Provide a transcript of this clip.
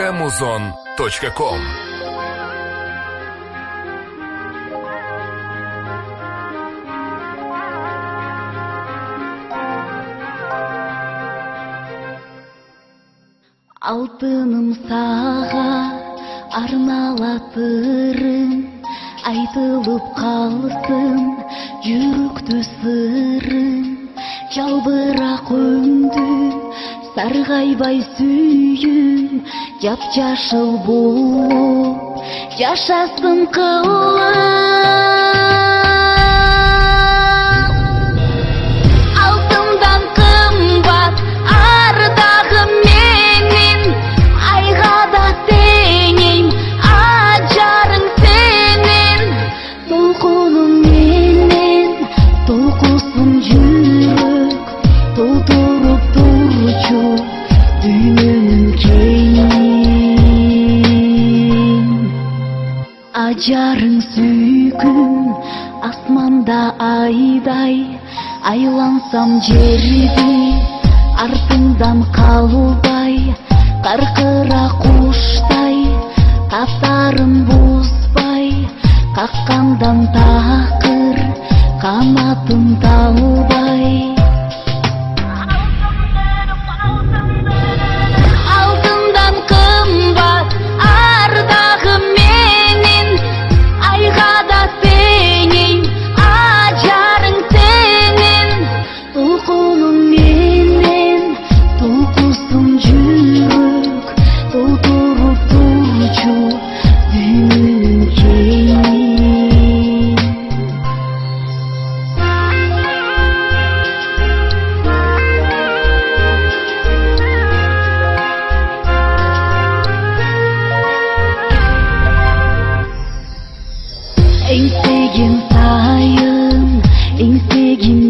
www.muzon.com. Алтыным саға арналатырым, айтылып қалсын жүректі сырым. Жалбырақ үнді сарғайбай сүйім, жап-жашыл болып жашасын қылым. Алтындан қымбат ардағы менің, айға да теңейм ажарың сенен. Толқыным менен толқысын жүрек, толтырып тұрчу дүйменің кең. Ажарың сүйкім асманда айдай, айлансам жерде артыңдан қалбай. Қарқыра құштай таптарым бұзбай, қаққандан тақыр қанатым талбай. Алтындан қымбат ардағы менен, айға да теңейм ажарың сенен. Толқыным менен толқысын жүрек, толтырып тұрчу дүйменің кең. Еңсеген сайын, еңсеген